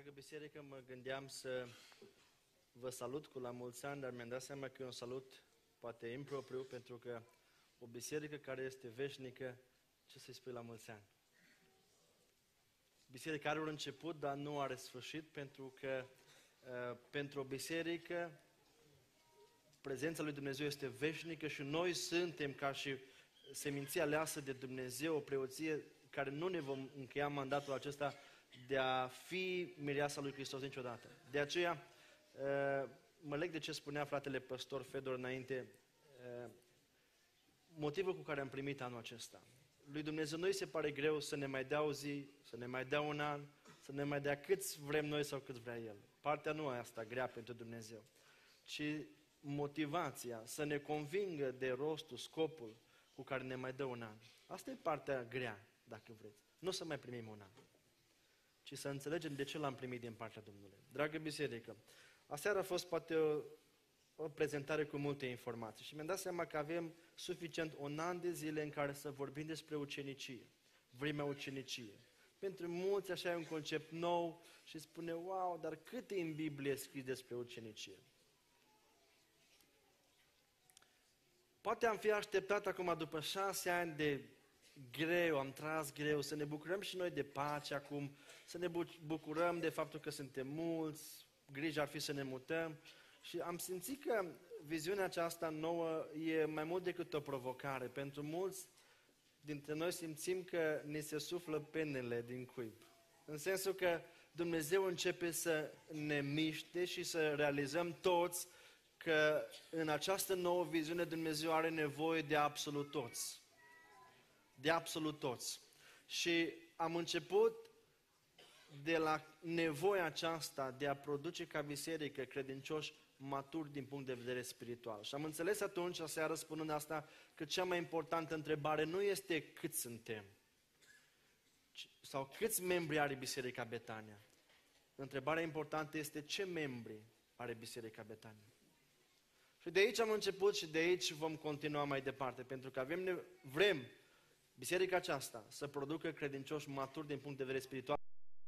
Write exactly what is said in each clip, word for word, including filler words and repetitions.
Dragă biserică, mă gândeam să vă salut cu la mulți ani, dar mi-am dat seama că e un salut poate impropriu, pentru că o biserică care este veșnică, ce să-i spui la mulți ani? Biserica are un început, dar nu are sfârșit, pentru că uh, pentru o biserică prezența lui Dumnezeu este veșnică și noi suntem ca și seminția aleasă de Dumnezeu, o preoție care nu ne vom încheia mandatul acesta de a fi mireasa lui Hristos niciodată. De aceea, mă leg de ce spunea fratele păstor Fedor înainte, motivul cu care am primit anul acesta. Lui Dumnezeu nu-i se pare greu să ne mai dea o zi, să ne mai dea un an, să ne mai dea câți vrem noi sau câți vrea El. Partea nu e asta grea pentru Dumnezeu, ci motivația, să ne convingă de rostul, scopul cu care ne mai dă un an. Asta e partea grea, dacă vreți. Nu să mai primim un an, ci să înțelegem de ce l-am primit din partea Domnului. Dragă biserică, aseară a fost poate o, o prezentare cu multe informații și mi-am dat seama că avem suficient un an de zile în care să vorbim despre ucenicie, vremea ucenicie. Pentru mulți așa e un concept nou și spune, wow, dar cât e în Biblie scris despre ucenicie? Poate am fi așteptat acum, după șase ani de greu, am tras greu, să ne bucurăm și noi de pace acum, să ne bucurăm de faptul că suntem mulți, grija ar fi să ne mutăm. Și am simțit că viziunea aceasta nouă e mai mult decât o provocare. Pentru mulți dintre noi simțim că ni se suflă penele din cuib. În sensul că Dumnezeu începe să ne miște și să realizăm toți că în această nouă viziune Dumnezeu are nevoie de absolut toți. De absolut toți. Și am început de la nevoia aceasta de a produce ca biserică credincioși maturi din punct de vedere spiritual. Și am înțeles atunci, aseară spunând asta, că cea mai importantă întrebare nu este cât suntem sau câți membri are Biserica Betania. Întrebarea importantă este ce membri are Biserica Betania. Și de aici am început și de aici vom continua mai departe, pentru că avem, vrem biserica aceasta să producă credincioși maturi din punct de vedere spiritual.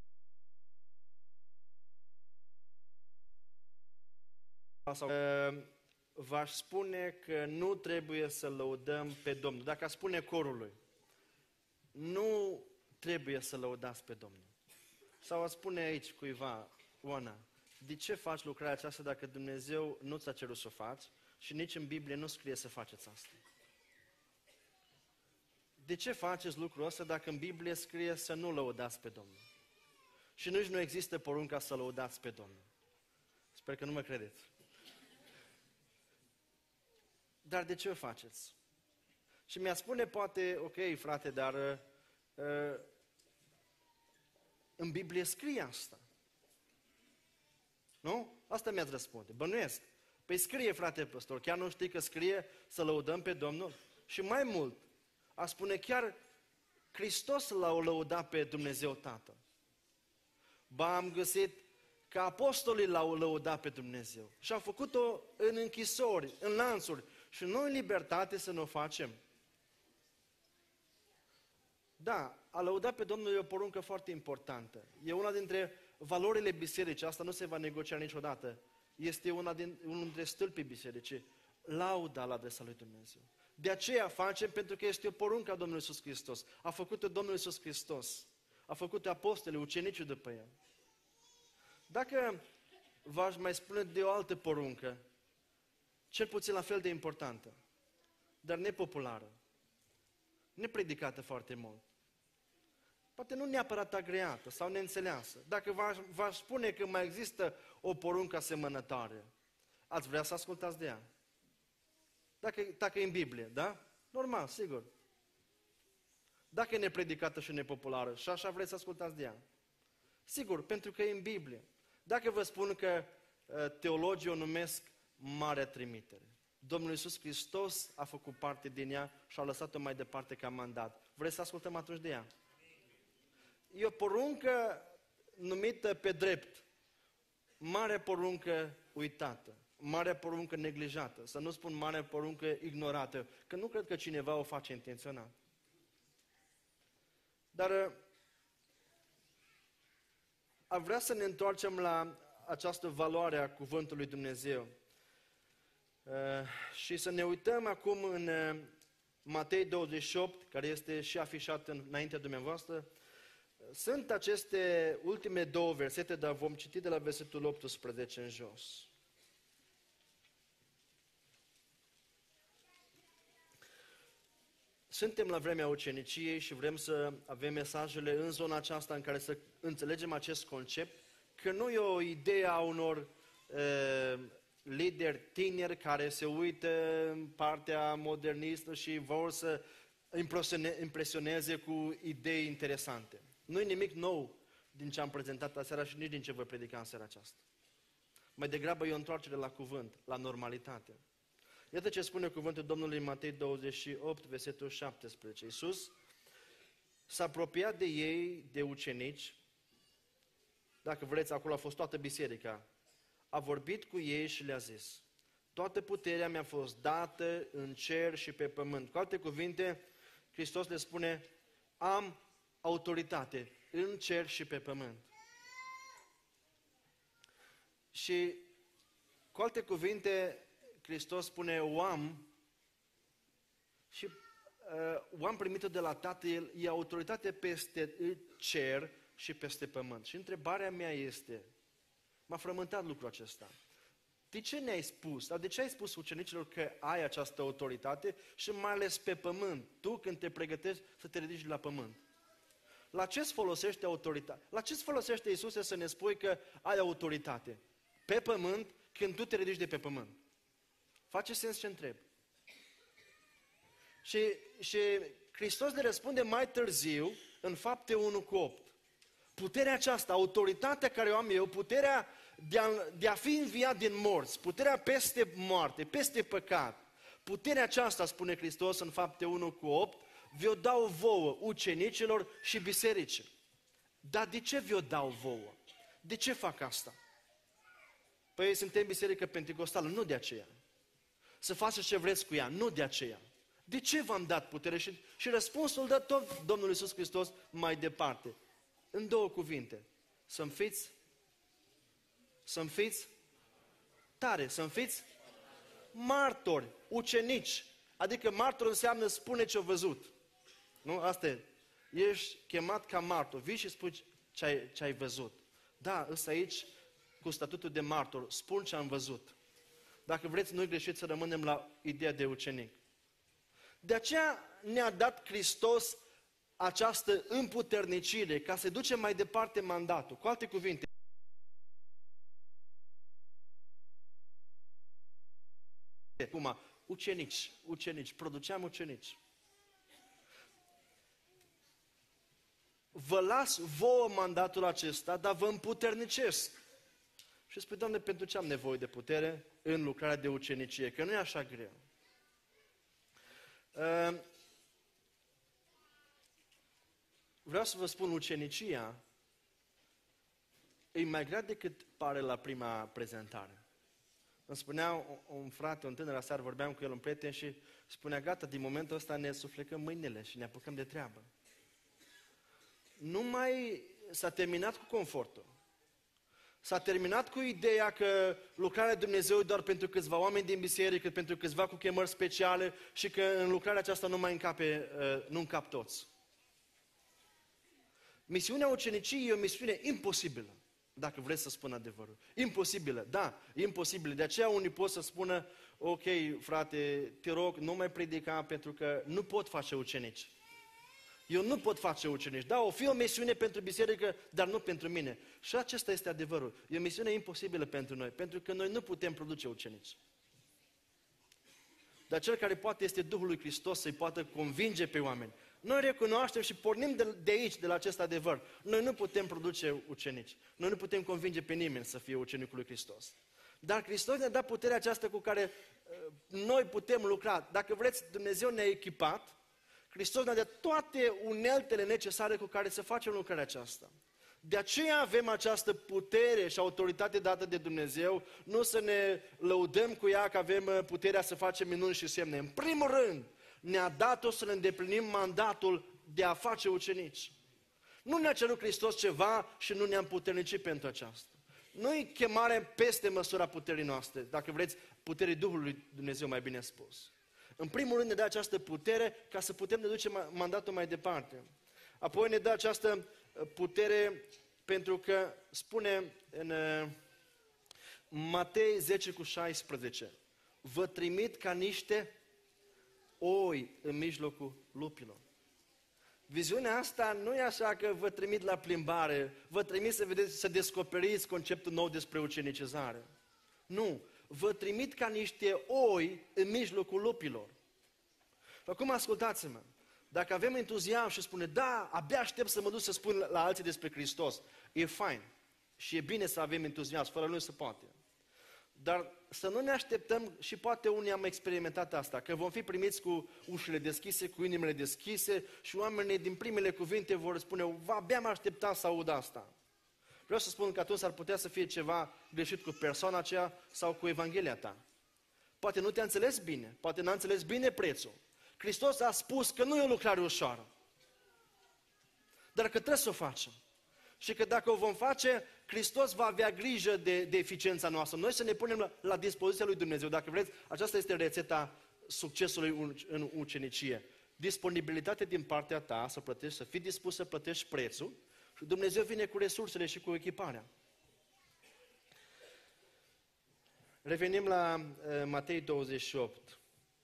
Sau, uh, v-aș spune că nu trebuie să lăudăm pe Domnul. Dacă aș spune corului, nu trebuie să lăudați pe Domnul. Sau aș spune aici cuiva, Oana, de ce faci lucrarea aceasta dacă Dumnezeu nu ți-a cerut să o faci și nici în Biblie nu scrie să faceți asta? De ce faceți lucrul ăsta dacă în Biblie scrie să nu lăudați pe Domnul? Și nici nu există porunca să lăudați pe Domnul. Sper că nu mă credeți. Dar de ce o faceți? Și mi-a spune poate, ok frate, dar uh, în Biblie scrie asta. Nu? Asta mi-ați răspunde. Bănuiesc. Păi scrie, frate păstor, chiar nu știi că scrie să lăudăm pe Domnul? Și mai mult, a spune chiar Hristos l-a lăudat pe Dumnezeu Tatăl. Ba am găsit că apostolii l-au lăudat pe Dumnezeu. Și au făcut-o în închisori, în lanțuri. Și noi în libertate să ne o facem. Da, a lăuda pe Domnul e o poruncă foarte importantă. E una dintre valorile bisericii, asta nu se va negocia niciodată. Este una din, unul dintre stâlpii bisericii, lauda la adresa lui Dumnezeu. De aceea facem, pentru că este o poruncă a Domnului Iisus Hristos. A făcut-o Domnul Iisus Hristos. A făcut-o apostolii, ucenicii după El. Dacă v-aș mai spune de o altă poruncă, cel puțin la fel de importantă, dar nepopulară, nepredicată foarte mult, poate nu neapărat agreată sau neînțeleasă. Dacă v-aș spune că mai există o poruncă asemănătoare, ați vrea să ascultați de ea? Dacă, dacă e în Biblie, da? Normal, sigur. Dacă e nepredicată și nepopulară și așa vreți să ascultați de ea? Sigur, pentru că e în Biblie. Dacă vă spun că teologii o numesc Marea Trimitere, Domnul Iisus Hristos a făcut parte din ea și a lăsat-o mai departe ca mandat. Vreți să ascultăm atunci de ea? E o poruncă numită pe drept. Marea poruncă uitată. Marea poruncă neglijată. Să nu spun marea poruncă ignorată. Că nu cred că cineva o face intenționat. Dar ar vrea să ne întoarcem la această valoare a Cuvântului Dumnezeu. Uh, și să ne uităm acum în uh, Matei douăzeci și opt, care este și afișat înaintea dumneavoastră. Sunt aceste ultime două versete, dar vom citi de la versetul optsprezece în jos. Suntem la vremea uceniciei și vrem să avem mesajele în zona aceasta în care să înțelegem acest concept, că nu e o idee a unor uh, lideri tineri care se uită în partea modernistă și vor să impresioneze cu idei interesante. Nu e nimic nou din ce am prezentat aseară și nici din ce voi predica în seara aceasta. Mai degrabă e o întoarcere la cuvânt, la normalitate. Iată ce spune cuvântul Domnului în Matei douăzeci și opt, versetul șaptesprezece. Iisus s-a apropiat de ei, de ucenici, dacă vreți, acolo a fost toată biserica, a vorbit cu ei și le-a zis: toată puterea mi-a fost dată în cer și pe pământ. Cu alte cuvinte, Hristos le spune: am autoritate în cer și pe pământ. Și cu alte cuvinte, Hristos spune: o am și uh, o am primit-o de la Tatăl, e autoritate peste cer și peste pământ. Și întrebarea mea este, m-a frământat lucrul acesta: de ce ne-ai spus, dar de ce ai spus ucenicilor că ai această autoritate și mai ales pe pământ, tu când te pregătești să te ridici la pământ? La ce îți folosește autoritate? La ce îți folosește, Iisuse, să ne spui că ai autoritate pe pământ când tu te ridici de pe pământ? Face sens ce întreb. Și, și Hristos le răspunde mai târziu, în Fapte unu cu opt. Puterea aceasta, autoritatea care o am eu, puterea de a, de a fi înviat din morți, puterea peste moarte, peste păcat, puterea aceasta, spune Hristos în Fapte unu cu opt, vi-o dau vouă, ucenicilor și bisericii. Dar de ce vi-o dau vouă? De ce fac asta? Păi suntem biserică penticostală, nu de aceea. Să faceți ce vreți cu ea, nu de aceea. De ce v-am dat putere? Și, și răspunsul dă tot Domnul Iisus Hristos mai departe. În două cuvinte. Să-mi fiți, să-mi fiți tare, să-mi fiți martori, ucenici. Adică martor înseamnă spune ce-a văzut. Nu? Asta e. Ești chemat ca martor. Vii și spui ce ai, ce ai văzut. Da, ăsta aici, cu statutul de martor, spun ce am văzut. Dacă vreți, nu-i greșit să rămânem la ideea de ucenic. De aceea ne-a dat Hristos această împuternicire ca să ducem mai departe mandatul. Cu alte cuvinte, acum, ucenici, ucenici, produceam ucenici. Vă las vouă mandatul acesta, dar vă împuternicesc. Și spui: Doamne, pentru ce am nevoie de putere în lucrarea de ucenicie? Că nu e așa greu. Vreau să vă spun, ucenicia e mai grea decât pare la prima prezentare. Îmi spunea un frate, un tânăr aseară, vorbeam cu el, un prieten, și spunea: gata, din momentul ăsta ne suflecăm mâinile și ne apucăm de treabă. Nu mai s-a terminat cu confortul. S-a terminat cu ideea că lucrarea Dumnezeu e doar pentru câțiva oameni din biserică, pentru câțiva cu chemări speciale și că în lucrarea aceasta nu mai încape, nu încap toți. Misiunea uceniciei e o misiune imposibilă, dacă vreți să spun adevărul. Imposibilă, da, imposibilă. De aceea unii pot să spună: ok, frate, te rog, nu mai predica pentru că nu pot face ucenici. Eu nu pot face ucenici. Da, o fi o misiune pentru biserică, dar nu pentru mine. Și acesta este adevărul. E o misiune imposibilă pentru noi, pentru că noi nu putem produce ucenici. Dar cel care poate este Duhul lui Hristos să-i poată convinge pe oameni. Noi recunoaștem și pornim de, de aici, de la acest adevăr. Noi nu putem produce ucenici. Noi nu putem convinge pe nimeni să fie ucenicul lui Hristos. Dar Hristos ne-a dat puterea aceasta cu care uh, noi putem lucra. Dacă vreți, Dumnezeu ne-a echipat. Hristos ne-a dat toate uneltele necesare cu care să facem lucrarea aceasta. De aceea avem această putere și autoritate dată de Dumnezeu, nu să ne lăudăm cu ea că avem puterea să facem minuni și semne. În primul rând, ne-a dat-o să ne îndeplinim mandatul de a face ucenici. Nu ne-a cerut Hristos ceva și nu ne-am puternicit pentru aceasta. Nu-i chemare peste măsura puterii noastre, dacă vreți, puterii Duhului Dumnezeu, mai bine spus. În primul rând ne dă această putere ca să putem ne duce mandatul mai departe. Apoi ne dă această putere pentru că spune în Matei zece cu șaisprezece, vă trimit ca niște oi în mijlocul lupilor. Viziunea asta nu e așa că vă trimit la plimbare, vă trimit să vedeți, să descoperiți conceptul nou despre ucenicizare. Nu, vă trimit ca niște oi în mijlocul lupilor. Și acum ascultați-mă, dacă avem entuziasm și spune, da, abia aștept să mă duc să spun la alții despre Hristos, e fain și e bine să avem entuziasm, fără lui se poate. Dar să nu ne așteptăm, și poate unii am experimentat asta, că vom fi primiți cu ușile deschise, cu inimile deschise și oamenii din primele cuvinte vor spune, abia m-am așteptat să aud asta. Vreau să spun că atunci ar putea să fie ceva greșit cu persoana aceea sau cu Evanghelia ta. Poate nu te-a înțeles bine, poate n-a înțeles bine prețul. Hristos a spus că nu e o lucrare ușoară, dar că trebuie să o facem. Și că dacă o vom face, Hristos va avea grijă de, de eficiența noastră. Noi să ne punem la, la dispoziția lui Dumnezeu. Dacă vreți, aceasta este rețeta succesului în ucenicie. Disponibilitate din partea ta să plătești, să fii dispus să plătești prețul și Dumnezeu vine cu resursele și cu echiparea. Revenim la uh, Matei douăzeci și opt.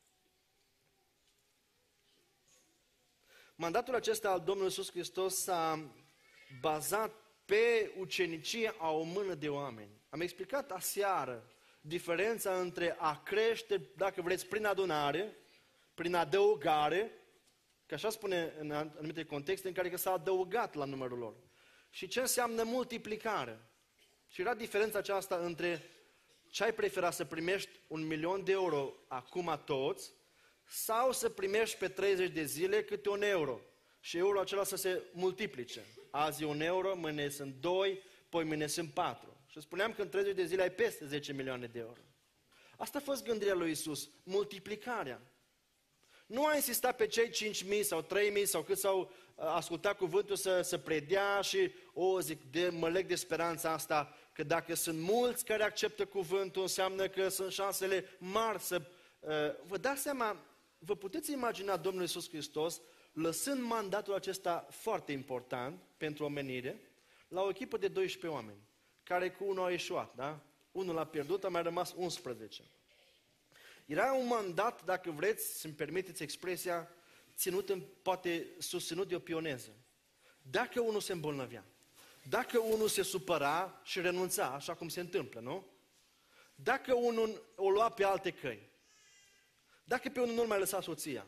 Mandatul acesta al Domnului Iisus Hristos s-a bazat pe ucenicie a o mână de oameni. Am explicat aseară diferența între a crește, dacă vreți, prin adunare, prin adăugare, că așa spune în anumite contexte în care s-a adăugat la numărul lor. Și ce înseamnă multiplicare. Și era diferența aceasta între ce ai prefera, să primești un milion de euro acum toți, sau să primești pe treizeci de zile câte un euro. Și euro acela să se multiplice. Azi e un euro, mâine sunt doi, poi mâine sunt patru. Și spuneam că în treizeci de zile ai peste zece milioane de euro. Asta a fost gândirea lui Iisus, multiplicarea. Nu a insistat pe cei cinci mii sau trei mii sau cât s-au ascultat cuvântul să, să predea și, o, zic, de, mă leg de speranța asta, că dacă sunt mulți care acceptă cuvântul, înseamnă că sunt șansele mari să... Uh, vă dați seama, vă puteți imagina Domnul Iisus Hristos lăsând mandatul acesta foarte important pentru omenire la o echipă de doisprezece oameni, care cu unul a ieșuat, da? Unul l-a pierdut, a mai rămas unsprezece. Era un mandat, dacă vreți, să-mi permiteți expresia, ținut în, poate susținut de o pioneză. Dacă unul se îmbolnăvea, dacă unul se supăra și renunța, așa cum se întâmplă, nu? Dacă unul o lua pe alte căi, dacă pe unul nu mai lăsa soția,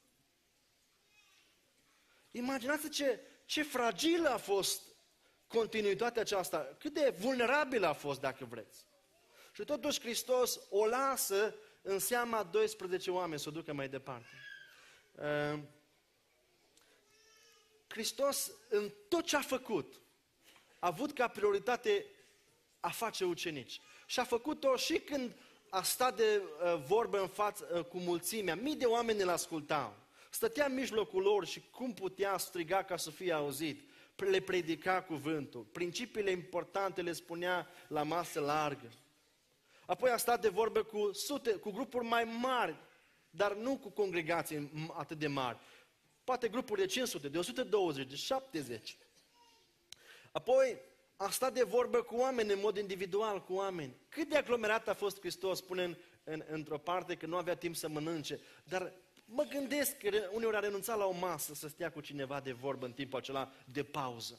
imaginați ce, ce fragilă a fost continuitatea aceasta, cât de vulnerabilă a fost, dacă vreți. Și totuși Hristos o lasă în seama doisprezece oameni să o ducă mai departe. Uh, Hristos, în tot ce a făcut, a avut ca prioritate a face ucenici. Și a făcut-o și când a stat de uh, vorbă în față uh, cu mulțimea. Mii de oameni îl ascultau. Stătea în mijlocul lor și cum putea striga ca să fie auzit. Le predica cuvântul. Principiile importante le spunea la masă largă. Apoi a stat de vorbă cu sute, cu grupuri mai mari, dar nu cu congregații atât de mari. Poate grupuri de cinci sute, de o sută douăzeci, de șaptezeci. Apoi a stat de vorbă cu oameni în mod individual, cu oameni. Cât de aglomerat a fost Hristos, spune în, în, într-o parte că nu avea timp să mănânce, dar mă gândesc că uneori a renunțat la o masă să stea cu cineva de vorbă în timpul acela de pauză.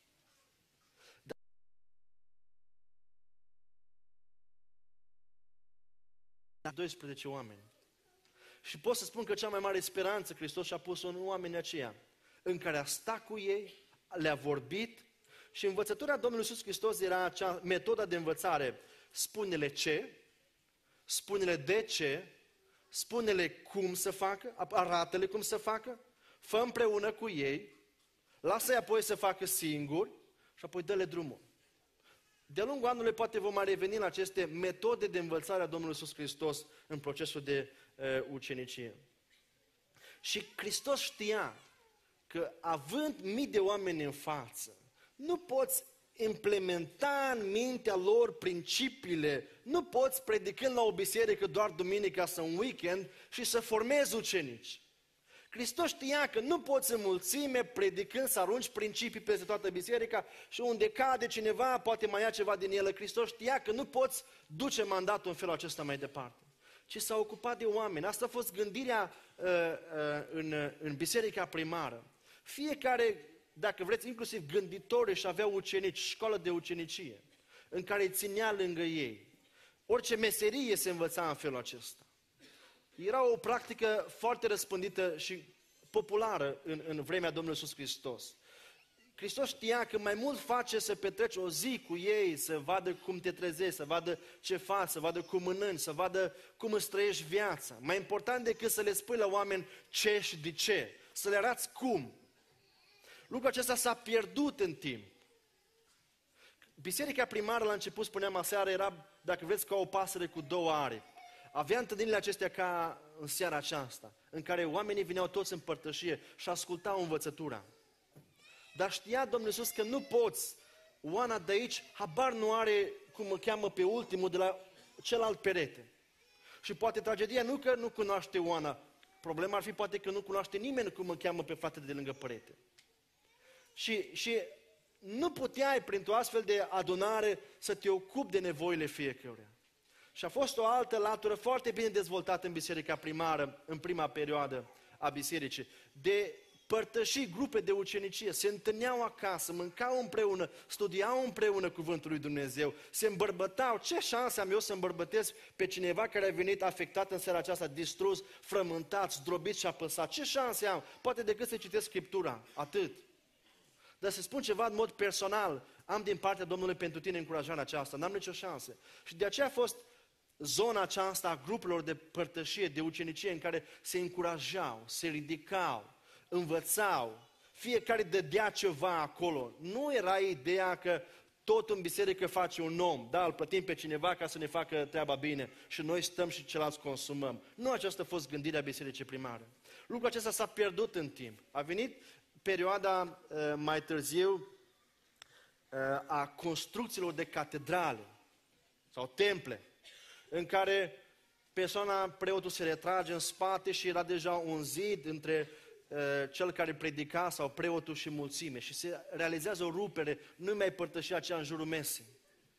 Dar doisprezece oameni. Și pot să spun că cea mai mare speranță Hristos și-a pus-o în oamenii aceia, în care a stat cu ei, le-a vorbit și învățătura Domnului Iisus Hristos era acea metoda de învățare. Spune-le ce, spune-le de ce, spune-le cum să facă, arată-le cum să facă, fă împreună cu ei, lasă-i apoi să facă singuri și apoi dă-le drumul. De-a lungul anului poate vom mai reveni la aceste metode de învățare a Domnului Iisus Hristos în procesul de uh, ucenicie. Și Hristos știa că având mii de oameni în față, nu poți implementa în mintea lor principiile, nu poți predicând la o biserică doar duminica sau un weekend și să formezi ucenici. Hristos știa că nu poți în mulțime predicând să arunci principii peste toată biserica și unde cade cineva poate mai ia ceva din ele. Hristos știa că nu poți duce mandatul în felul acesta mai departe, ci s-a ocupat de oameni. Asta a fost gândirea uh, uh, în, în biserica primară. Fiecare, dacă vreți, inclusiv gânditorii și aveau ucenici, școală de ucenicie, în care îi ținea lângă ei. Orice meserie se învăța în felul acesta. Era o practică foarte răspândită și populară în, în vremea Domnului Iisus Hristos. Hristos știa că mai mult face să petreci o zi cu ei, să vadă cum te trezești, să vadă ce faci, să vadă cum mănânci, să vadă cum îți trăiești viața. Mai important decât să le spui la oameni ce și de ce, să le arăți cum. Lucrul acesta s-a pierdut în timp. Biserica primară la început, spuneam aseară, era, dacă vreți, ca o pasăre cu două aripi. Avea întâlnirile acestea ca în seara aceasta, în care oamenii vineau toți în părtășie și ascultau învățătura. Dar știa Domnul Iisus că nu poți, Oana de aici, habar nu are cum îl cheamă pe ultimul de la celălalt perete. Și poate tragedia nu că nu cunoaște Oana, problema ar fi poate că nu cunoaște nimeni cum îl cheamă pe fratele de lângă perete. Și, și nu puteai, printr-o astfel de adunare, să te ocupi de nevoile fiecăruia. Și a fost o altă latură foarte bine dezvoltată în biserica primară, în prima perioadă a bisericii, de părtășii, grupe de ucenicie, se întâlneau acasă, mâncau împreună, studiau împreună cuvântul lui Dumnezeu, se îmbărbătau. Ce șanse am eu să îmbărbătesc pe cineva care a venit afectat în seara aceasta, distrus, frământat, zdrobit și apăsat? Ce șanse am? Poate decât să citesc Scriptura, atât. Dar să spun ceva în mod personal, am din partea Domnului pentru tine încurajarea aceasta, n-am nicio șansă. Și de aceea a fost zona aceasta a grupurilor de părtășie, de ucenicie, în care se încurajau, se ridicau, învățau, fiecare dădea ceva acolo. Nu era ideea că tot în biserică face un om, da, îl plătim pe cineva ca să ne facă treaba bine și noi stăm și ceilalți consumăm. Nu aceasta a fost gândirea bisericii primare. Lucrul acesta s-a pierdut în timp. A venit perioada uh, mai târziu uh, a construcțiilor de catedrale sau temple, în care persoana, preotul se retrage în spate și era deja un zid între uh, cel care predica sau preotul și mulțime și se realizează o rupere, nu mai părtășea aceea în jurul mesei.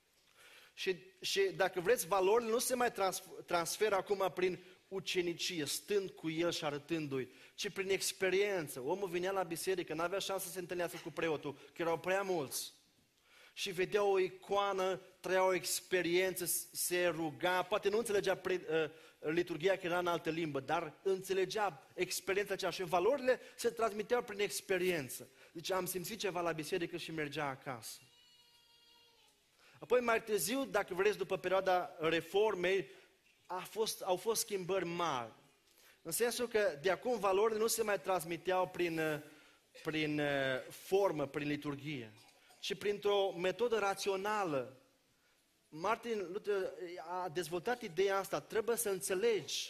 Și, și dacă vreți, valorile nu se mai trans, transferă acum prin ucenicie, stând cu el și arătându-i, ci prin experiență. Omul vinea la biserică, n-avea șansă să se întâlnească cu preotul, că erau prea mulți. Și vedea o icoană, trăia o experiență, se ruga, poate nu înțelegea pre, uh, liturghia că era în altă limbă, dar înțelegea experiența aceea și valorile se transmiteau prin experiență. Deci am simțit ceva la biserică și mergea acasă. Apoi mai târziu, dacă vreți, după perioada reformei, a fost, au fost schimbări mari. În sensul că de acum valorile nu se mai transmiteau prin, prin formă, prin liturghie, ci printr-o metodă rațională. Martin Luther a dezvoltat ideea asta, trebuie să înțelegi.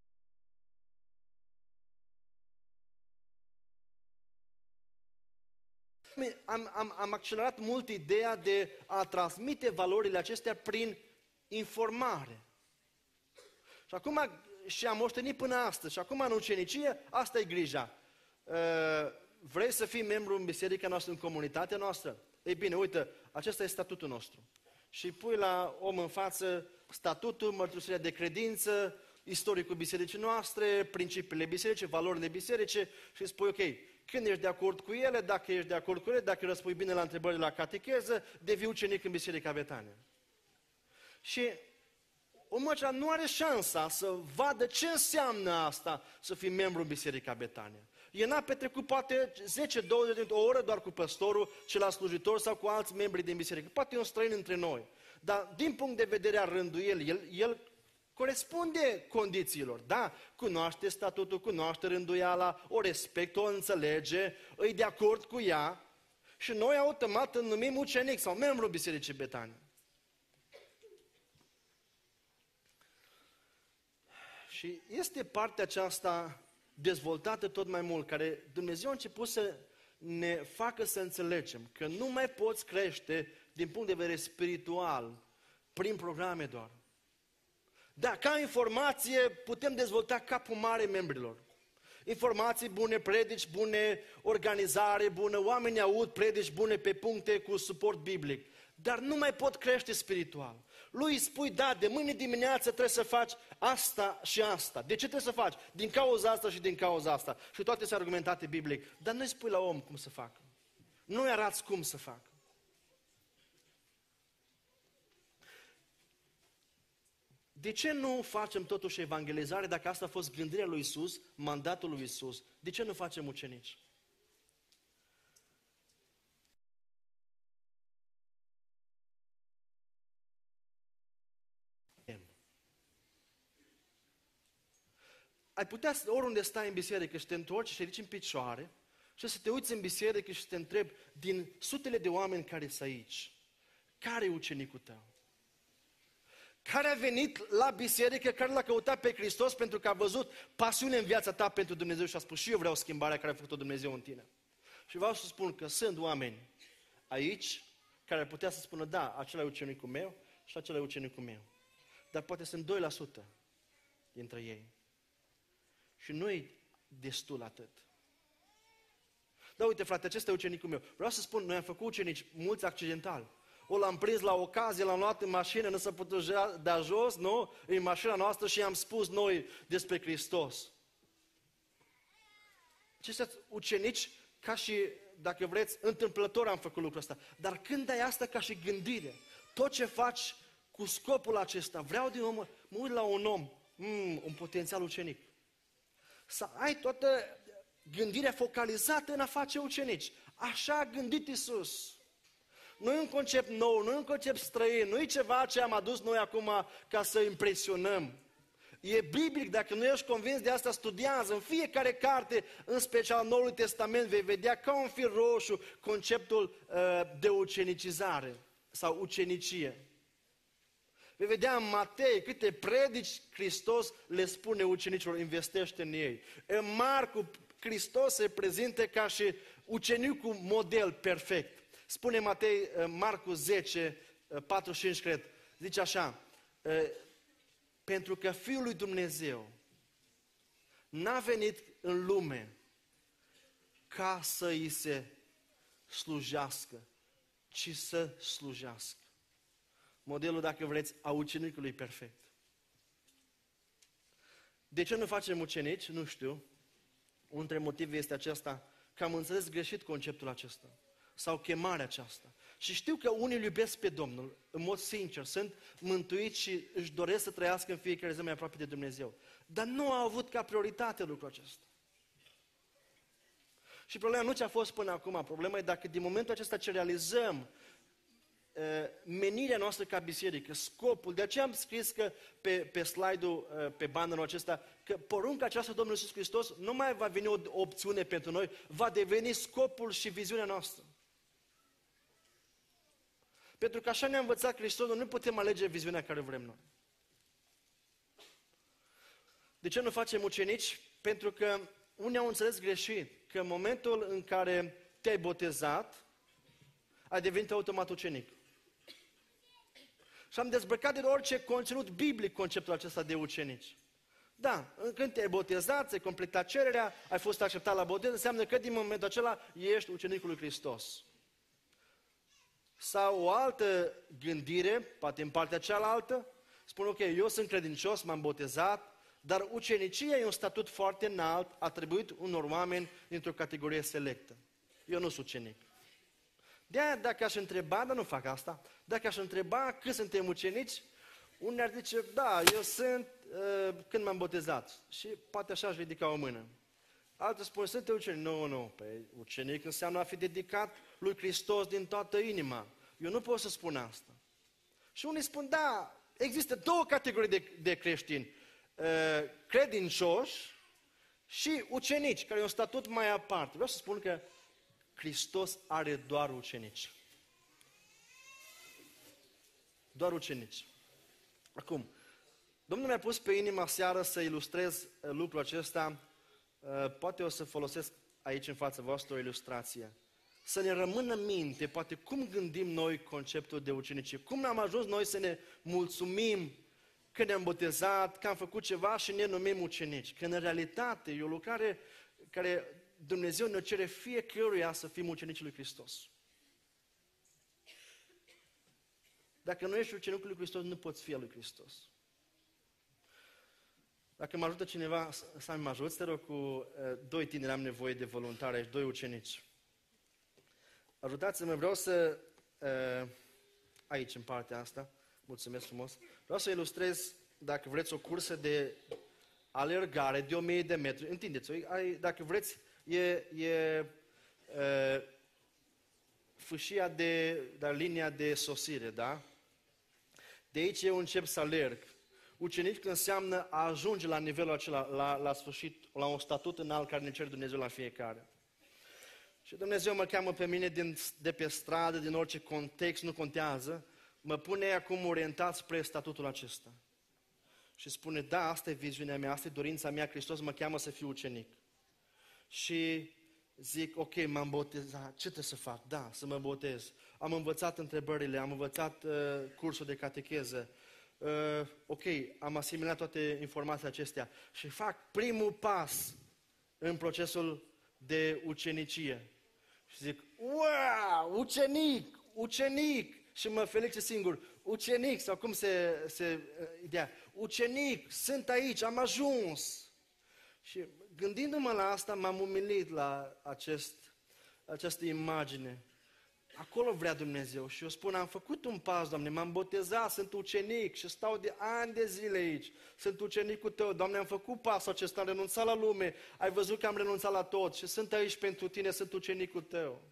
Am, am, am accelerat mult ideea de a transmite valorile acestea prin informare. Și acum, și am moștenit până astăzi, și acum în ucenicie, asta e grija. Vrei să fii membru în biserica noastră, în comunitatea noastră? Ei bine, uite, acesta e statutul nostru. Și pui la om în față statutul, mărturisirea de credință, istoricul bisericii noastre, principiile bisericii, valorile bisericii și spui, ok, când ești de acord cu ele, dacă ești de acord cu ele, dacă răspui bine la întrebările la catecheză, devii ucenic în Biserica Betania. Și omul acela nu are șansa să vadă ce înseamnă asta să fii membru în Biserica Betania. El n-a petrecut poate zece douăzeci de o oră doar cu păstorul, celălalt slujitor sau cu alți membri din biserică. Poate e un străin între noi. Dar din punct de vedere al rânduielii, el, el corespunde condițiilor. Da, cunoaște statutul, cunoaște rânduiala, o respectă, o înțelege, îi de acord cu ea și noi automat îl numim ucenic sau membru Bisericii Betania. Și este partea aceasta dezvoltată tot mai mult, care Dumnezeu a început să ne facă să înțelegem că nu mai poți crește din punct de vedere spiritual prin programe doar. Da, ca informație putem dezvolta capul mare membrilor. Informații bune, predici bune, organizare bună, oamenii aud predici bune pe puncte cu suport biblic. Dar nu mai pot crește spiritual. Lui îi spui, da, de mâine dimineață trebuie să faci asta și asta. De ce trebuie să faci? Din cauza asta și din cauza asta. Și toate sunt argumentate biblic. Dar nu îi spui la om cum să facă. Nu îi arăți cum să facă. De ce nu facem totuși evangelizare dacă asta a fost gândirea lui Iisus, mandatul lui Iisus? De ce nu facem ucenici? Ai putea, oriunde stai în biserică și te întorci și te ridici în picioare și să te uiți în biserică și să te întrebi din sutele de oameni care sunt aici, care e ucenicul tău? Care a venit la biserică, care l-a căutat pe Hristos pentru că a văzut pasiune în viața ta pentru Dumnezeu și a spus și eu vreau schimbarea care a făcut-o Dumnezeu în tine. Și vreau să spun că sunt oameni aici care ar putea să spună, da, acela e ucenicul meu și acela e ucenicul meu. Dar poate sunt doi la sută dintre ei. Și nu-i destul atât. Da, uite frate, acesta e ucenicul meu. Vreau să spun, noi am făcut ucenici mulți accidentali. O l-am prins la ocazie, l-am luat în mașină, nu s-a putut da jos, nu? În mașina noastră și i-am spus noi despre Hristos. Aceștia ucenici, ca și, dacă vreți, întâmplător am făcut lucrul ăsta. Dar când ai asta ca și gândire, tot ce faci cu scopul acesta, vreau din om, mă uit la un om, mm, un potențial ucenic. Să ai toată gândirea focalizată în a face ucenici. Așa a gândit Iisus. Nu e un concept nou, nu e un concept străin, nu e ceva ce am adus noi acum ca să impresionăm. E biblic, dacă nu ești convins de asta, studiază. În fiecare carte, în special Noul Testament, vei vedea ca un fir roșu conceptul uh, de ucenicizare sau ucenicie. Vei vedea în Matei câte predici Hristos le spune ucenicilor, investește în ei. În Marcu, Hristos se prezintă ca și ucenicul model perfect. Spune Matei, Marcu zece, patruzeci și cinci, cred, zice așa, pentru că Fiul lui Dumnezeu n-a venit în lume ca să îi se slujească, ci să slujească. Modelul, dacă vreți, a ucenicului perfect. De ce nu facem ucenici? Nu știu. Unul dintre motive este acesta, că am înțeles greșit conceptul acesta. Sau chemarea aceasta. Și știu că unii îl iubesc pe Domnul, în mod sincer, sunt mântuiți și își doresc să trăiască în fiecare zi mai aproape de Dumnezeu. Dar nu au avut ca prioritate lucrul acesta. Și problema nu ce a fost până acum, problema e dacă din momentul acesta ce realizăm uh, menirea noastră ca biserică, scopul, de aceea am scris că pe, pe slide-ul, uh, pe bannerul acesta, că porunca aceasta Domnului Iisus Hristos nu mai va veni o opțiune pentru noi, va deveni scopul și viziunea noastră. Pentru că așa ne-a învățat Hristos, noi nu putem alege viziunea care vrem noi. De ce nu facem ucenici? Pentru că unii au înțeles greșit că în momentul în care te-ai botezat, ai devenit automat ucenic. Și am dezbrăcat de orice conținut biblic conceptul acesta de ucenici. Da, când te-ai botezat, ți-ai completat cererea, ai fost acceptat la botez, înseamnă că din momentul acela ești ucenicul lui Hristos. Sau o altă gândire, poate în partea cealaltă, spune, ok, eu sunt credincios, m-am botezat, dar ucenicia e un statut foarte înalt, atribuit unor oameni dintr-o categorie selectă. Eu nu sunt ucenic. De-aia, dacă aș întreba, dar nu fac asta, dacă aș întreba cât suntem ucenici, unii ar zice, da, eu sunt uh, când m-am botezat. Și poate așa aș ridica o mână. Altul spune, sunt ucenic. Nu, nu, păi ucenic înseamnă a fi dedicat lui Hristos din toată inima. Eu nu pot să spun asta. Și unii spun, da, există două categorii de, de creștini. Uh, credincioși și ucenici, care e un statut mai aparte. Vreau să spun că Hristos are doar ucenici. Doar ucenici. Acum, Domnul mi-a pus pe inima seară să ilustrez lucrul acesta Uh, poate o să folosesc aici în fața voastră o ilustrație. Să ne rămână minte, poate cum gândim noi conceptul de ucenicie, cum am ajuns noi să ne mulțumim că ne-am botezat, că am făcut ceva și ne numim ucenici. Că în realitate e o lucrare care Dumnezeu ne cere fiecăruia să fim ucenicii lui Hristos. Dacă nu ești ucenicul lui Hristos, nu poți fi al lui Hristos. Dacă mă ajută cineva, să mă ajut, te rog, cu uh, doi tineri am nevoie de voluntari aici, doi ucenici. Ajutați-mă, vreau să, uh, aici în partea asta, mulțumesc frumos, vreau să ilustrez, dacă vreți, o cursă de alergare de o mie de metri, întindeți-o, dacă vreți, e, e uh, fâșia de, de linia de sosire, da? De aici eu încep să alerg. Ucenic înseamnă a ajunge la nivelul acela, la, la sfârșit, la un statut înalt care ne cere Dumnezeu la fiecare. Și Dumnezeu mă cheamă pe mine din, de pe stradă, din orice context, nu contează, mă pune acum orientat spre statutul acesta. Și spune, da, asta e viziunea mea, asta e dorința mea, Hristos mă cheamă să fiu ucenic. Și zic, ok, m-am botezat, ce trebuie să fac? Da, să mă botez. Am învățat întrebările, am învățat uh, cursul de catecheză. Uh, ok, am asimilat toate informațiile acestea și fac primul pas în procesul de ucenicie. Și zic, wow, ucenic, ucenic! Și mă felicit singur, ucenic, sau cum se, se uh, ideea, ucenic, sunt aici, am ajuns. Și gândindu-mă la asta, m-am umilit la acest, această imagine. Acolo vrea Dumnezeu și eu spun, am făcut un pas, Doamne, m-am botezat, sunt ucenic și stau de ani de zile aici. Sunt ucenicul Tău, Doamne, am făcut pasul acesta, am renunțat la lume, ai văzut că am renunțat la tot și sunt aici pentru Tine, sunt ucenicul Tău.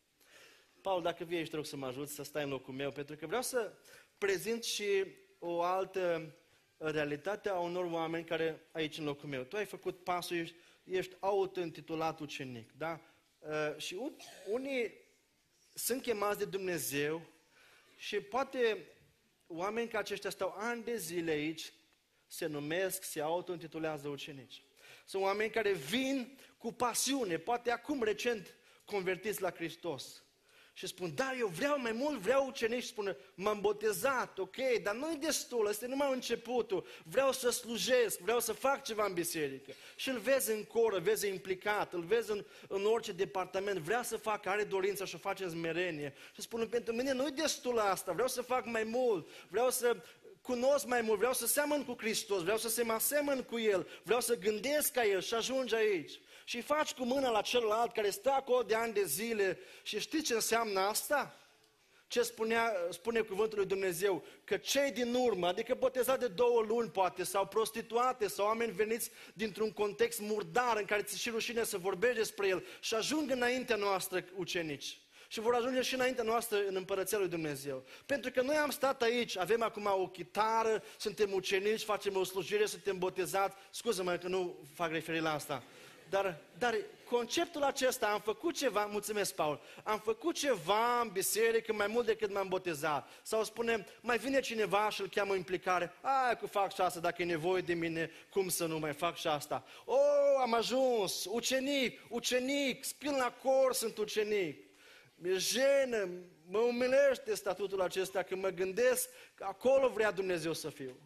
Paul, dacă vii aici, te rog să mă ajut să stai în locul meu, pentru că vreau să prezint și o altă realitate a unor oameni care aici în locul meu. Tu ai făcut pasul, ești, ești auto-intitulat ucenic, da? Uh, și un, unii sunt chemați de Dumnezeu și poate oameni ca aceștia stau ani de zile aici, se numesc, se auto-intitulează ucenici. Sunt oameni care vin cu pasiune, poate acum recent convertiți la Hristos. Și spun, da, eu vreau mai mult, vreau ucenici, și spune, m-am botezat, ok, dar nu-i destul, ăsta e numai începutul, vreau să slujesc, vreau să fac ceva în biserică. Și îl vezi în cor, îl vezi implicat, îl vezi în, în orice departament, vrea să facă, are dorința și o face în smerenie. Și spune, pentru mine nu-i destul asta, vreau să fac mai mult, vreau să cunosc mai mult, vreau să seamăn cu Hristos, vreau să se mă asemăn cu El, vreau să gândesc ca El și ajungi aici. Și faci cu mâna la celălalt care stă acolo de ani de zile și știi ce înseamnă asta? Ce spunea, spune cuvântul lui Dumnezeu? Că cei din urmă, adică botezați de două luni poate, sau prostituate, sau oameni veniți dintr-un context murdar în care ți-e și rușine să vorbești despre El și ajung înaintea noastră ucenici. Și vor ajunge și înaintea noastră în Împărăția lui Dumnezeu. Pentru că noi am stat aici, avem acum o chitară, suntem ucenici, facem o slujire, suntem botezați. Scuză-mă că nu fac referire la asta. Dar, dar conceptul acesta, am făcut ceva, mulțumesc Paul, am făcut ceva în biserică mai mult decât m-am botezat. Sau spunem, mai vine cineva și îl cheamă implicare, aia că fac și asta, dacă e nevoie de mine, cum să nu mai fac și asta. Oh, am ajuns, ucenic, ucenic, spin la cor, sunt ucenic. Mi-e jenă, mă umilește statutul acesta când mă gândesc că acolo vrea Dumnezeu să fiu.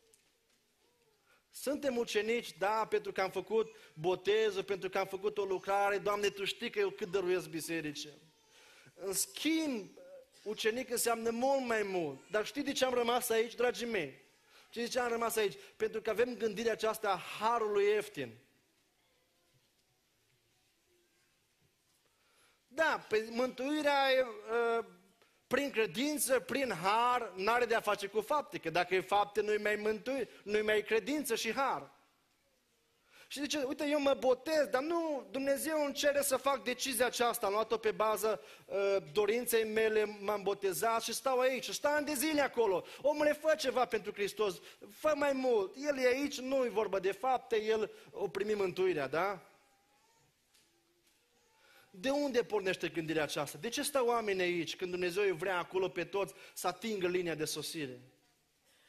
Suntem ucenici, da, pentru că am făcut botezul, pentru că am făcut o lucrare, Doamne, Tu știi că eu cât dăruiesc bisericii. În schimb, ucenic înseamnă mult mai mult. Dar știi de ce am rămas aici, dragii mei? Știi de ce am rămas aici? Pentru că avem gândirea aceasta a harului ieftin. Da, pe mântuirea uh, prin credință, prin har, n-are de a face cu fapte, că dacă e fapte, nu-i mai mântuire, nu-i mai credință și har. Și zice, uite, eu mă botez, dar nu, Dumnezeu îmi cere să fac decizia aceasta, am luat-o pe bază uh, dorinței mele, m-am botezat și stau aici, și stau ani de zile acolo. Omule, fă ceva pentru Hristos, fă mai mult, El e aici, nu e vorba de fapte, El o primi mântuirea, da? De unde pornește gândirea aceasta? De ce stau oamenii aici când Dumnezeu vrea acolo pe toți să atingă linia de sosire?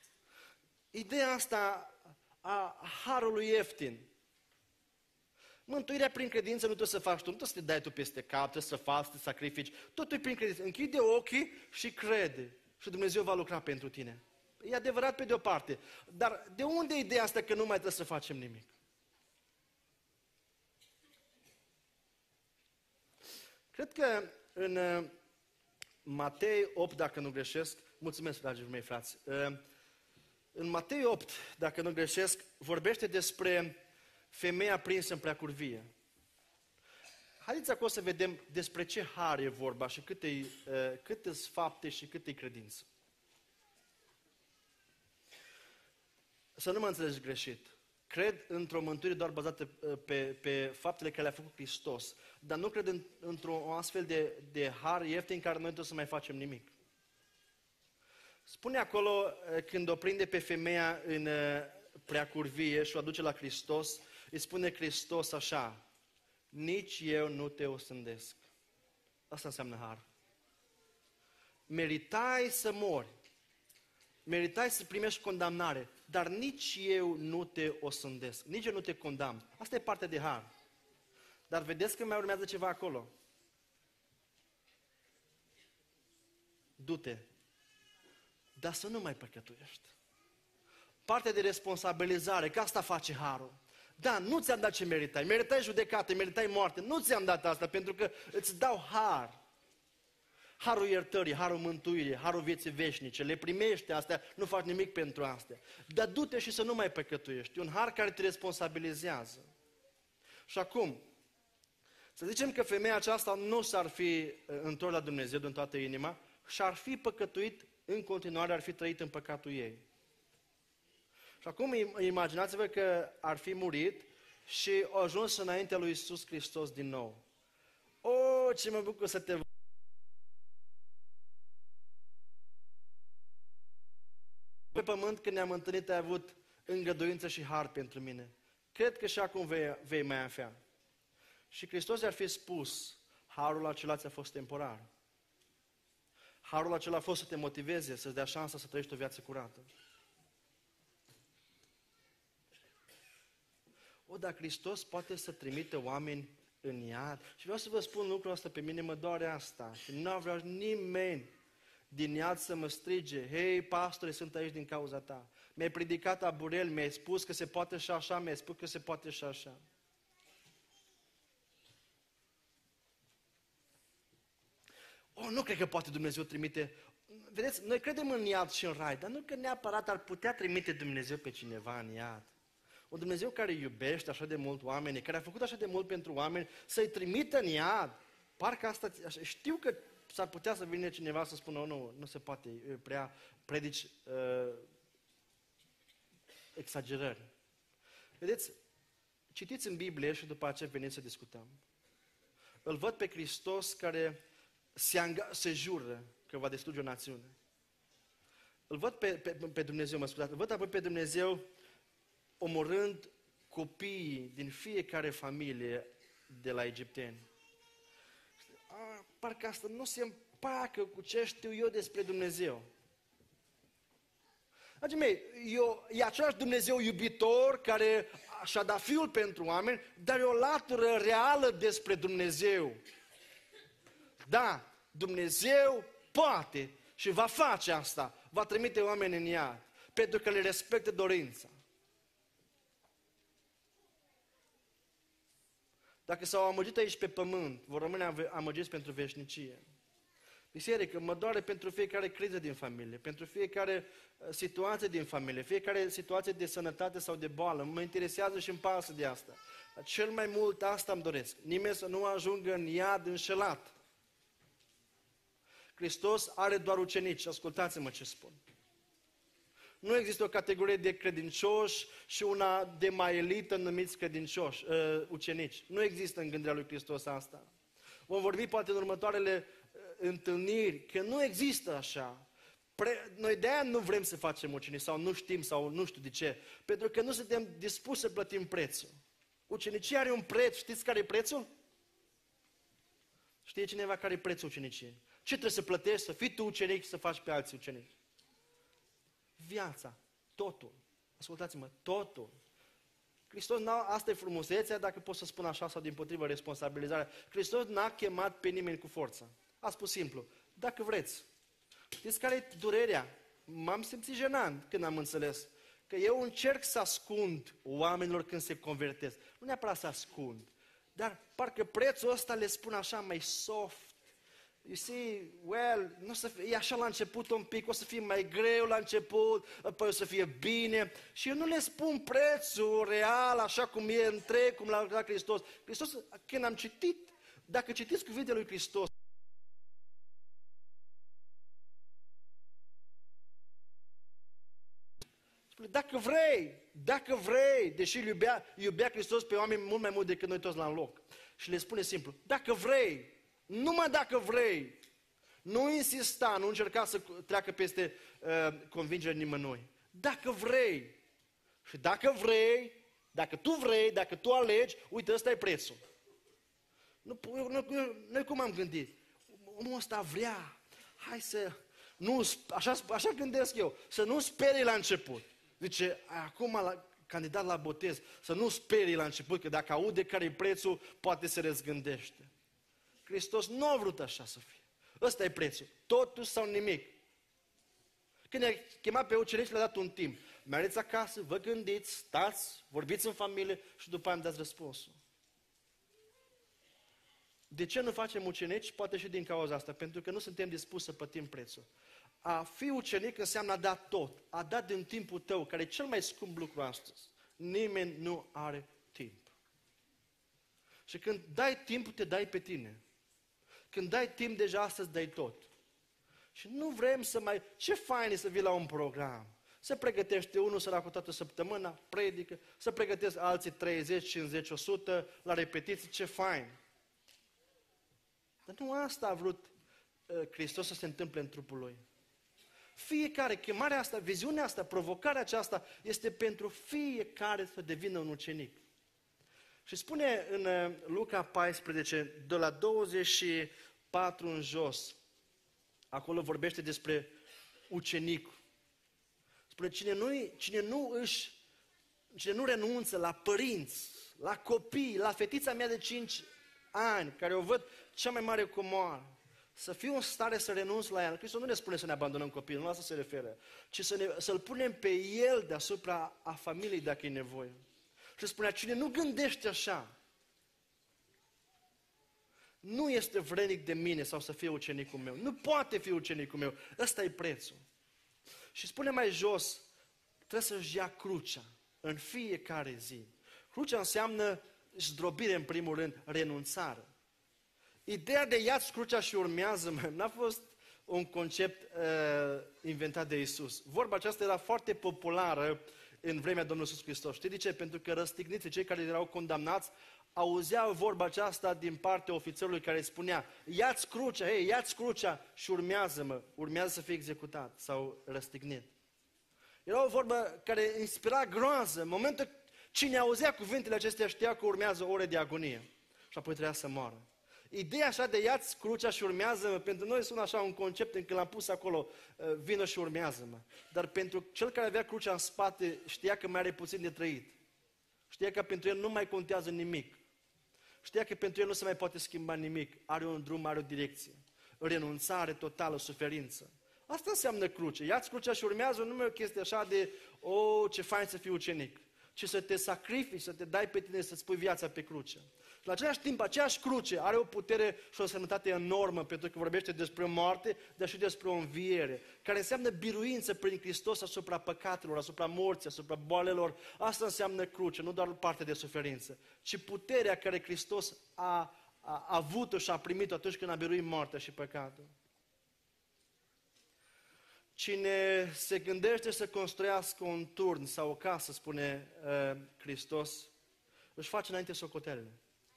Ideea asta a harului ieftin. Mântuirea prin credință nu trebuie să faci tu, nu trebuie să te dai tu peste cap, trebuie să faci, să te sacrifici. Totul e prin credință. Închide ochii și crede. Și Dumnezeu va lucra pentru tine. E adevărat pe de o parte. Dar de unde e ideea asta că nu mai trebuie să facem nimic? Cred că în Matei opt, dacă nu greșesc, mulțumesc, dragii mei frați, în Matei opt, dacă nu greșesc, vorbește despre femeia prinsă în preacurvie. Haideți acolo să vedem despre ce har e vorba și câte câte fapte și câte credință. Să nu mă înțelegi greșit. Cred într-o mântuire doar bazată pe, pe faptele care le-a făcut Hristos. Dar nu cred în, într-o astfel de, de har ieftin în care noi trebuie să mai facem nimic. Spune acolo, când o prinde pe femeia în preacurvie și o aduce la Hristos, îi spune Hristos așa: nici eu nu te osândesc. Asta înseamnă har. Meritai să mori. Meritai să primești condamnare, dar nici eu nu te osândesc, nici eu nu te condamn. Asta e partea de har. Dar vedeți că mai urmează ceva acolo. Du-te, dar să nu mai păcătuiești. Partea de responsabilizare, că asta face harul. Da, nu ți-am dat ce meritai, meritai judecată, meritai moarte, nu ți-am dat asta pentru că îți dau har. Harul iertării, harul mântuirii, harul vieții veșnice, le primești astea, nu faci nimic pentru astea. Dar du-te și să nu mai păcătuiești. E un har care te responsabilizează. Și acum, să zicem că femeia aceasta nu s-ar fi întors la Dumnezeu din toată inima și ar fi păcătuit în continuare, ar fi trăit în păcatul ei. Și acum imaginați-vă că ar fi murit și a ajuns înaintea lui Iisus Hristos din nou. O, ce mă bucur să te văd! Pe pământ, când ne-am întâlnit, ai avut îngăduință și har pentru mine. Cred că și acum vei, vei mai avea. Și Hristos i-ar fi spus: harul acela ți-a fost temporar. Harul acela a fost să te motiveze, să-ți dea șansa să trăiești o viață curată. O, dar Hristos poate să trimite oameni în iad. Și vreau să vă spun lucrul ăsta, pe mine mă doare asta. Și nu vreau nimeni din iad să mă strige: hei, pastore, sunt aici din cauza ta. Mi-ai predicat aburel, mi-ai spus că se poate și așa, mi-ai spus că se poate și așa. Oh, nu cred că poate Dumnezeu trimite. Vedeți, noi credem în iad și în rai, dar nu că neapărat ar putea trimite Dumnezeu pe cineva în iad. Un Dumnezeu care iubește așa de mult oameni, care a făcut așa de mult pentru oameni, să-i trimită în iad. Parcă asta, știu că s-ar putea să vină cineva să spună: oh, nu, nu se poate, prea predici uh, exagerări. Vedeți, citiți în Biblie și după aceea veniți să discutăm. Îl văd pe Hristos care se, anga- se jură că va distruge o națiune. Îl văd pe, pe, pe Dumnezeu, mă scuzați, îl văd apoi pe Dumnezeu omorând copiii din fiecare familie de la egipteni. A, parcă asta nu se împacă cu ce știu eu despre Dumnezeu. Dragii mei, eu, e același Dumnezeu iubitor care și-a dat Fiul pentru oameni, dar e o latură reală despre Dumnezeu. Da, Dumnezeu poate și va face asta, va trimite oameni în iad, pentru că le respectă dorința. Dacă s-au amăgit aici pe pământ, vor rămâne amăgiți pentru veșnicie. Biserică, mă doare pentru fiecare criză din familie, pentru fiecare situație din familie, fiecare situație de sănătate sau de boală. Mă interesează și îmi pasă de asta. Dar cel mai mult asta îmi doresc. Nimeni să nu ajungă în iad înșelat. Hristos are doar ucenici. Ascultați-mă ce spun. Nu există o categorie de credincioși și una de mai elită numiți credincioși, uh, ucenici. Nu există în gândirea lui Hristos asta. Vom vorbi poate în următoarele uh, întâlniri că nu există așa. Pre- Noi de-aia nu vrem să facem ucenici sau nu știm sau nu știu de ce. Pentru că nu suntem dispuși să plătim prețul. Ucenicia are un preț. Știți care e prețul? Știe cineva care e prețul uceniciei? Ce trebuie să plătești? Să fii tu ucenic, să faci pe alții ucenici. Viața, totul. Ascultați-mă, totul. Hristos n-a, asta e frumusețea, dacă pot să spun așa, sau dimpotrivă responsabilizarea. Hristos n-a chemat pe nimeni cu forța. A spus simplu, dacă vreți. Știți care e durerea? M-am simțit jenant când am înțeles că eu încerc să ascund oamenilor când se convertesc. Nu neapărat să ascund, dar parcă prețul ăsta le spun așa mai soft. You see, well, nu să fie, e așa la început un pic, o să fie mai greu la început, apoi o să fie bine. Și eu nu le spun prețul real, așa cum e întreg, cum l-a dat Hristos. Hristos, când am citit, dacă citiți cuvintele lui Hristos, spune, dacă vrei, dacă vrei, deși îl iubea, iubea Hristos pe oameni mult mai mult decât noi toți la un loc. Și le spune simplu, dacă vrei, numai dacă vrei, nu insista, nu încerca să treacă peste uh, convingerea nimănui. Dacă vrei, și dacă vrei, dacă tu vrei, dacă tu alegi, uite, ăsta e prețul. Nu, nu, nu, noi cum am gândit? Omul ăsta vrea, hai să, nu, așa, așa gândesc eu, să nu sperii la început. Zice, acum la, candidat la botez, să nu sperii la început, că dacă aude care e prețul, poate se răzgândește. Hristos nu a vrut așa să fie. Ăsta e prețul. Totul sau nimic. Când ne-a chemat pe ucenici, le-a dat un timp. Mergeți acasă, vă gândiți, stați, vorbiți în familie și după aia îmi dați răspunsul. De ce nu facem ucenici? Poate și din cauza asta. Pentru că nu suntem dispuși să plătim prețul. A fi ucenic înseamnă a da tot. A da din timpul tău, care e cel mai scump lucru astăzi. Nimeni nu are timp. Și când dai timp, te dai pe tine. Când dai timp, deja astăzi dai tot. Și nu vrem să mai... Ce fain e să vii la un program. Să pregătește unul săracul toată săptămâna, predică, să pregătești alții treizeci, cincizeci, o sută la repetiții, ce fain. Dar nu asta a vrut uh, Hristos să se întâmple în trupul Lui. Fiecare, chemarea asta, viziunea asta, provocarea aceasta este pentru fiecare să devină un ucenic. Și spune în uh, Luca paisprezece, de la douăzeci și patru în jos, acolo vorbește despre ucenicul. Spune, cine nu, cine nu își, cine nu renunță la părinți, la copii, la fetița mea de cinci ani, care o văd cea mai mare comoară, să fiu în stare să renunț la el. Hristos nu ne spune să ne abandonăm copiii, nu la asta se referă, ci să ne, să-l punem pe el deasupra a familiei dacă e nevoie. Și spunea, cine nu gândește așa, nu este vrednic de mine sau să fie ucenicul meu. Nu poate fi ucenicul meu. Ăsta e prețul. Și spune mai jos, trebuie să-și ia crucea în fiecare zi. Crucea înseamnă zdrobire în primul rând, renunțare. Ideea de ia-ți crucea și urmează-mă n-a fost un concept uh, inventat de Iisus. Vorba aceasta era foarte populară în vremea Domnului Iisus Hristos. Știi de ce? Pentru că răstigniții, cei care erau condamnați, auzeau vorba aceasta din partea ofițerului care spunea, ia-ți crucea, hei, ia-ți crucea și urmează-mă, urmează să fie executat sau răstignit. Era o vorbă care inspira groază. În momentul cine auzea cuvintele acestea știa că urmează ore de agonie și apoi trebuia să moară. Ideea așa de ia-ți crucea și urmează-mă, pentru noi sună așa un concept în când l-am pus acolo, vină și urmează-mă. Dar pentru cel care avea crucea în spate știa că mai are puțin de trăit. Știa că pentru el nu mai contează nimic. Știa că pentru el nu se mai poate schimba nimic. Are un drum, are o direcție. Renunțare totală, suferință. Asta înseamnă cruce. Ia-ți crucea și urmează, nu e o chestie așa de, o, ce fain să fii ucenic. Ci să te sacrifici, să te dai pe tine, să-ți pui viața pe cruce. Și la același timp, aceeași cruce are o putere și o sănătate enormă, pentru că vorbește despre moarte, dar și despre o înviere, care înseamnă biruință prin Hristos asupra păcatelor, asupra morții, asupra boalelor. Asta înseamnă cruce, nu doar parte de suferință, ci puterea care Hristos a, a, a avut-o și a primit-o atunci când a biruit moartea și păcatul. Cine se gândește să construiască un turn sau o casă, spune uh, Hristos, își face înainte socotelele.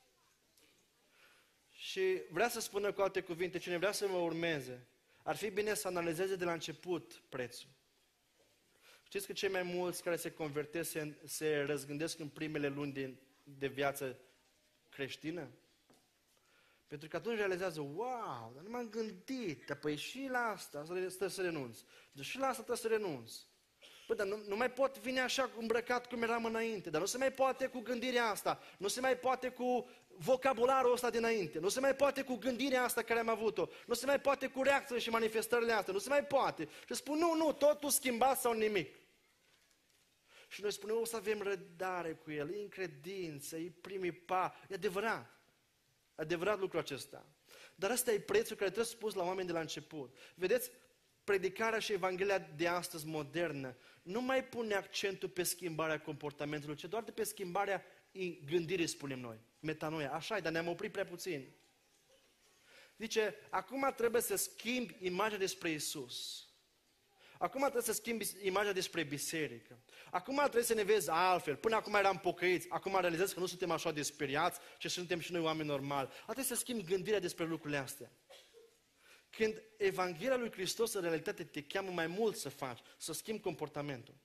Și vrea să spună cu alte cuvinte, cine vrea să mă urmeze, ar fi bine să analizeze de la început prețul. Știți că cei mai mulți care se convertesc se, se răzgândesc în primele luni de, de viață creștină? Pentru că atunci realizează, wow, dar nu m-am gândit, dar păi și la asta trebuie să renunț. Deci și la asta trebuie să renunț. Păi, dar nu, nu mai pot vine așa îmbrăcat cum eram înainte, dar nu se mai poate cu gândirea asta, nu se mai poate cu vocabularul ăsta dinainte, nu se mai poate cu gândirea asta care am avut-o, nu se mai poate cu reacțiile și manifestările astea, nu se mai poate. Și spun, nu, nu, totul schimbat sau nimic. Și noi spunem, o să avem răbdare cu el, e în credință, e primii pa, e adevărat. Adevărat lucrul acesta. Dar ăsta e prețul care trebuie spus la oameni de la început. Vedeți, predicarea și Evanghelia de astăzi modernă nu mai pune accentul pe schimbarea comportamentului, ci doar de pe schimbarea gândirii, spunem noi, metanoia. Așa e, dar ne-am oprit prea puțin. Zice, acum trebuie să schimbi imaginea despre Iisus. Acum trebuie să schimbi imaginea despre biserică. Acum trebuie să ne vezi altfel. Până acum eram pocăiți, acum realizez că nu suntem așa de speriați, ci suntem și noi oameni normali. Trebuie să schimbi gândirea despre lucrurile astea. Când Evanghelia lui Hristos în realitate te cheamă mai mult să faci, să schimbi comportamentul.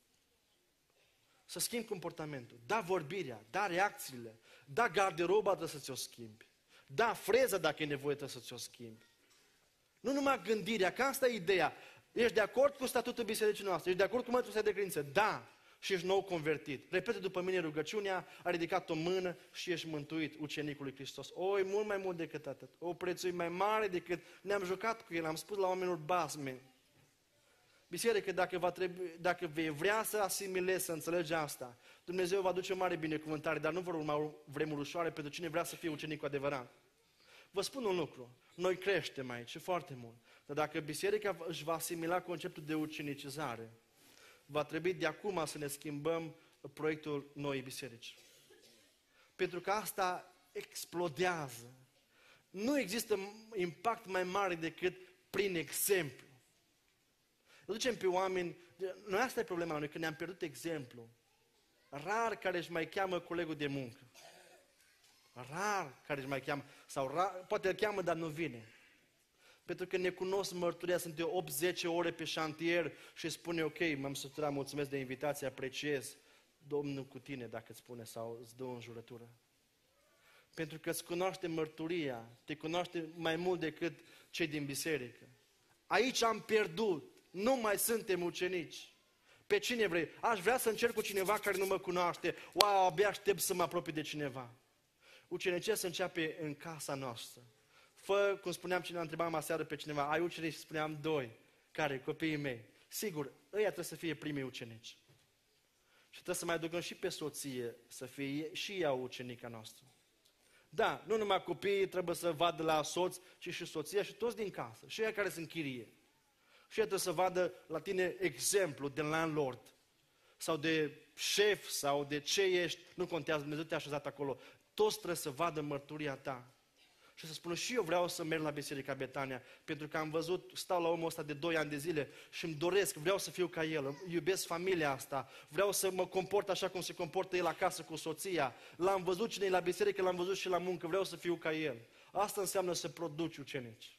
Să schimbi comportamentul. Da vorbirea, da reacțiile, da garderoba trebuie să ți-o schimbi. Da freza dacă e nevoie trebuie să ți-o schimbi. Nu numai gândirea, că asta e ideea. Ești de acord cu statutul bisericii noastre? Ești de acord cu mărturisirea de credință? Da. Și ești nou convertit. Repete după mine rugăciunea, a ridicat o mână și ești mântuit, ucenicul lui Hristos. O, e mult mai mult decât atât. O, prețul e mai mare decât ne-am jucat cu el. Am spus la oamenilor basme. Biserică, dacă, va trebui, dacă vei vrea să asimilezi, să înțelegi asta, Dumnezeu va duce o mare binecuvântare, dar nu vor urma vremuri ușoare pentru cine vrea să fie ucenic cu adevărat. Vă spun un lucru, noi creștem aici și foarte mult, dar dacă biserica își va asimila conceptul de ucenicizare, va trebui de acum să ne schimbăm proiectul noii biserici. Pentru că asta explodează. Nu există impact mai mare decât prin exemplu. Îl ducem pe oameni, noi asta e problema noi, că ne-am pierdut exemplu. Rar care își mai cheamă colegul de muncă. Rar care își mai cheamă, sau rar, poate îl cheamă, dar nu vine. Pentru că ne cunosc mărturia, sunt eu opt zece ore pe șantier și spune, ok, m-am săturat, mulțumesc de invitație, apreciez, Domnul cu tine, dacă îți spune, sau îți dă o înjurătură. Pentru că îți cunoaște mărturia, te cunoaște mai mult decât cei din biserică. Aici am pierdut, nu mai suntem ucenici. Pe cine vrei? Aș vrea să încerc cu cineva care nu mă cunoaște. Wow, abia aștept să mă apropii de cineva. Ucenicia se începe în casa noastră. Fă, cum spuneam, cine a întrebat aseară pe cineva, ai ucenici? Și spuneam, doi. Care? Copiii mei. Sigur, ăia trebuie să fie primii ucenici. Și trebuie să mai adăugăm și pe soție, să fie și ea ucenica noastră. Da, nu numai copiii trebuie să vadă la soț, ci și soția și toți din casă. Și ea care sunt chirie. Și ea trebuie să vadă la tine exemplu de landlord. Sau de șef, sau de ce ești. Nu contează, Dumnezeu te-a așezat acolo. Toți trebuie să vadă mărturia ta. Și să spună, și eu vreau să merg la Biserica Betania, pentru că am văzut, stau la omul ăsta de doi ani de zile și îmi doresc, vreau să fiu ca el, iubesc familia asta, vreau să mă comport așa cum se comportă el acasă cu soția, l-am văzut cine e la biserică, l-am văzut și la muncă, vreau să fiu ca el. Asta înseamnă să produci ucenici.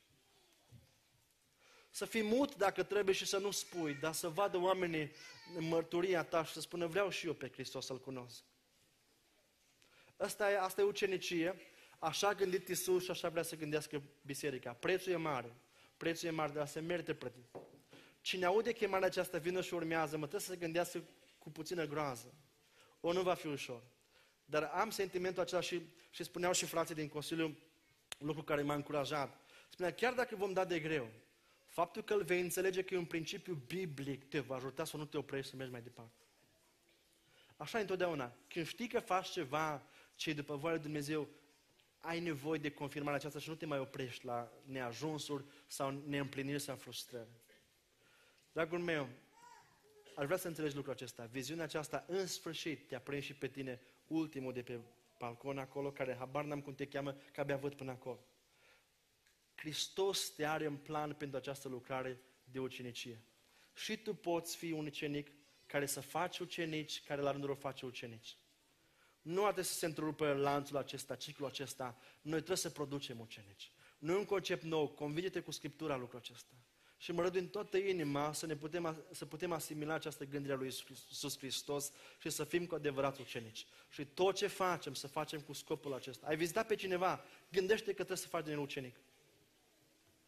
Să fii mut dacă trebuie și să nu spui, dar să vadă oamenii mărturia ta și să spună, vreau și eu pe Hristos să-L cunosc. Asta e, asta e ucenicie. Așa a gândit Iisus și așa vrea să gândească biserica. Prețul e mare. Prețul e mare, dar se merită plătit. Cine aude chemarea aceasta, vină și urmează, mă trebuie să se gândească cu puțină groază. O, nu va fi ușor. Dar am sentimentul acela și, și spuneau și frații din Consiliu, lucru care m-a încurajat. Spunea, chiar dacă vom da de greu, faptul că îl vei înțelege că e un principiu biblic te va ajuta să nu te oprești să mergi mai departe. Așa e întotdeauna. Când știi că faci ceva ce e după voia lui Dumnezeu, ai nevoie de confirmarea aceasta și nu te mai oprești la neajunsuri sau neîmpliniri sau frustrări. Dragul meu, aș vrea să înțelegi lucrul acesta. Viziunea aceasta, în sfârșit, te-a prins și pe tine, ultimul de pe balcon acolo, care habar n-am cum te cheamă, că abia văd până acolo. Hristos te are în plan pentru această lucrare de ucenicie. Și tu poți fi un ucenic care să faci ucenici, care la rândul lor face ucenici. Nu trebuie să se întrerupă lanțul acesta, ciclul acesta. Noi trebuie să producem ucenici. Nu e un concept nou, convinge-te cu Scriptura lucrul acesta. Și mă rog din toată inima să, ne putem, să putem asimila această gândire a lui Iisus Hristos și să fim cu adevărat ucenici. Și tot ce facem, să facem cu scopul acesta. Ai vizitat pe cineva, gândește că trebuie să faci din el ucenic.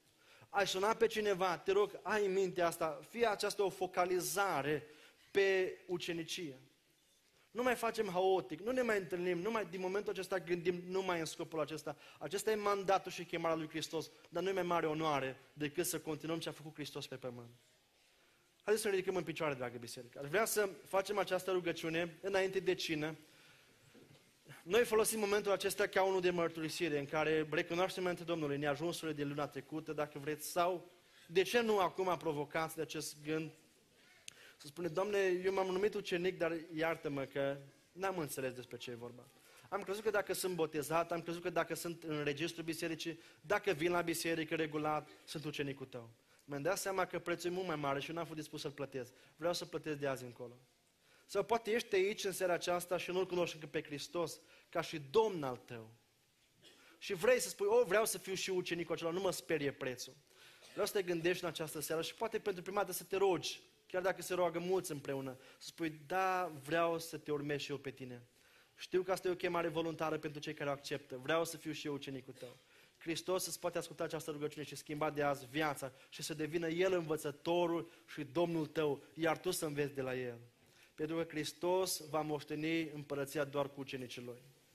ai suna pe cineva, te rog, ai în minte asta, fie aceasta o focalizare pe ucenicie. Nu mai facem haotic, nu ne mai întâlnim, nu mai, din momentul acesta gândim numai în scopul acesta. Acesta e mandatul și chemarea lui Hristos, dar nu e mai mare onoare decât să continuăm ce a făcut Hristos pe pământ. Haideți să ne ridicăm în picioare, dragă biserică. Aș vrea să facem această rugăciune înainte de cină. Noi folosim momentul acesta ca unul de mărturisire, în care recunoaștem înainte Domnului neajunsurile de luna trecută, dacă vreți, sau de ce nu acum provocați de acest gând, să spune, Doamne, eu m-am numit ucenic, dar iartă-mă că n-am înțeles despre ce e vorba. Am crezut că dacă sunt botezat, am crezut că dacă sunt în registrul bisericii, dacă vin la biserică regulat, sunt ucenicul tău. Mi-am dat seama că prețul e mult mai mare și eu n-am fost dispus să-l plătesc. Vreau să plătesc de azi încolo. Sau poate ești aici în seara aceasta și nu-L cunoști încă pe Hristos ca și Domn al tău. Și vrei să spui, oh, vreau să fiu și ucenicul acela, nu mă sperie prețul. Vreau să te gândești în această seară și poate pentru prima dată să te rogi, chiar dacă se roagă mulți împreună, să spui, da, vreau să te urmez și eu pe tine. Știu că asta e o chemare voluntară pentru cei care o acceptă. Vreau să fiu și eu ucenicul tău. Hristos îți poate asculta această rugăciune și schimba de azi viața și să devină El învățătorul și Domnul tău, iar tu să înveți de la El. Pentru că Hristos va moșteni împărăția doar cu ucenicii Lui.